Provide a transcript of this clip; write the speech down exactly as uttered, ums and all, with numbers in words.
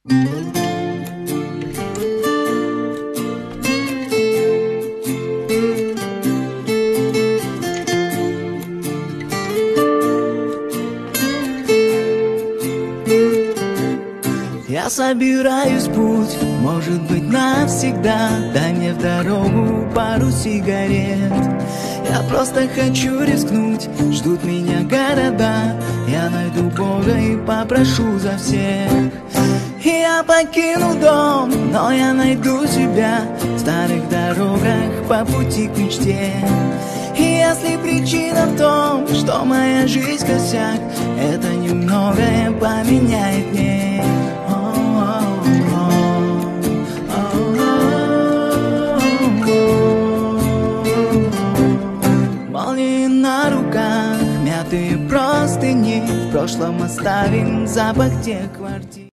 Я собираюсь в путь, может быть навсегда. Дай мне в дорогу пару сигарет. Я просто хочу рискнуть, ждут меня города. Я найду Бога и попрошу за всех. И я покину дом, но я найду себя в старых дорогах по пути к мечте. И если причина в том, что моя жизнь косяк, это немногое поменяет мне. Молнии на руках, мятые простыни, в прошлом оставим запах тех квартир.